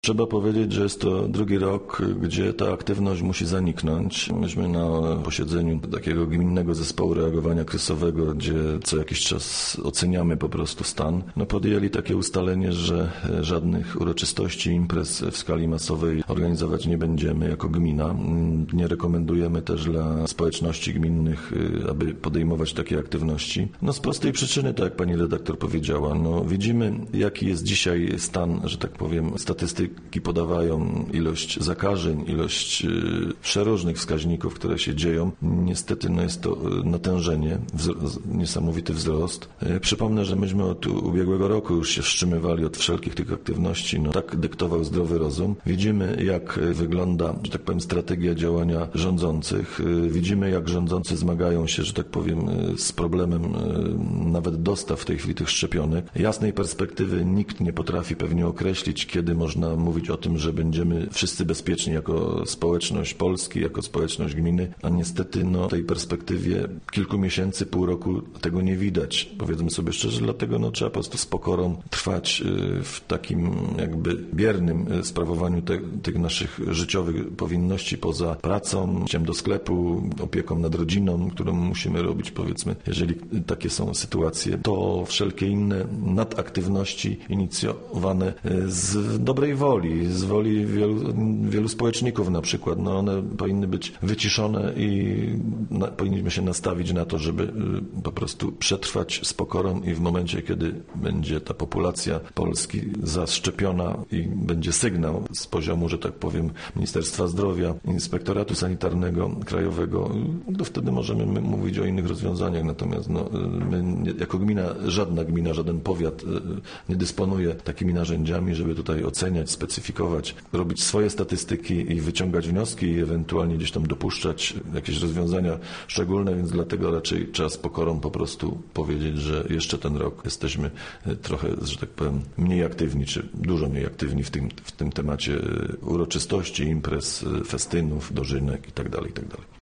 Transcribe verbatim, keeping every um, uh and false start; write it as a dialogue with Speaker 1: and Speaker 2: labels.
Speaker 1: Trzeba powiedzieć, że jest to drugi rok, gdzie ta aktywność musi zaniknąć. Myśmy na posiedzeniu takiego gminnego zespołu reagowania kryzysowego, gdzie co jakiś czas oceniamy po prostu stan, no podjęli takie ustalenie, że żadnych uroczystości, imprez w skali masowej organizować nie będziemy jako gmina. Nie rekomendujemy też dla społeczności gminnych, aby podejmować takie aktywności. No z prostej przyczyny, tak jak pani redaktor powiedziała, no widzimy, jaki jest dzisiaj stan, że tak powiem, statystyki podawają ilość zakażeń, ilość przeróżnych wskaźników, które się dzieją. Niestety no jest to natężenie, wzrost, niesamowity wzrost. Przypomnę, że myśmy od ubiegłego roku już się wstrzymywali od wszelkich tych aktywności. No, tak dyktował zdrowy rozum. Widzimy, jak wygląda, że tak powiem, strategia działania rządzących. Widzimy, jak rządzący zmagają się, że tak powiem, z problemem nawet dostaw w tej chwili tych szczepionek. Jasnej perspektywy nikt nie potrafi pewnie określić, kiedy można mówić o tym, że będziemy wszyscy bezpieczni jako społeczność Polski, jako społeczność gminy, a niestety no, w tej perspektywie kilku miesięcy, pół roku tego nie widać. Powiedzmy sobie szczerze, dlatego no, trzeba po prostu z pokorą trwać w takim jakby biernym sprawowaniu te, tych naszych życiowych powinności poza pracą, iściem do sklepu, opieką nad rodziną, którą musimy robić, powiedzmy, jeżeli takie są sytuacje, to wszelkie inne nadaktywności inicjowane z dobrej woli, z woli wielu, wielu społeczników na przykład, no one powinny być wyciszone i na, powinniśmy się nastawić na to, żeby y, po prostu przetrwać z pokorą i w momencie, kiedy będzie ta populacja Polski zaszczepiona i będzie sygnał z poziomu, że tak powiem, Ministerstwa Zdrowia, Inspektoratu Sanitarnego Krajowego, to wtedy możemy mówić o innych rozwiązaniach, natomiast no, my jako gmina, żadna gmina, żaden powiat y, nie dysponuje takimi narzędziami, żeby tutaj oceniać, specyfikować, robić swoje statystyki i wyciągać wnioski i ewentualnie gdzieś tam dopuszczać jakieś rozwiązania szczególne, więc dlatego raczej trzeba z pokorą po prostu powiedzieć, że jeszcze ten rok jesteśmy trochę, że tak powiem, mniej aktywni, czy dużo mniej aktywni w tym, w tym temacie uroczystości, imprez, festynów, dożynek itd., itd.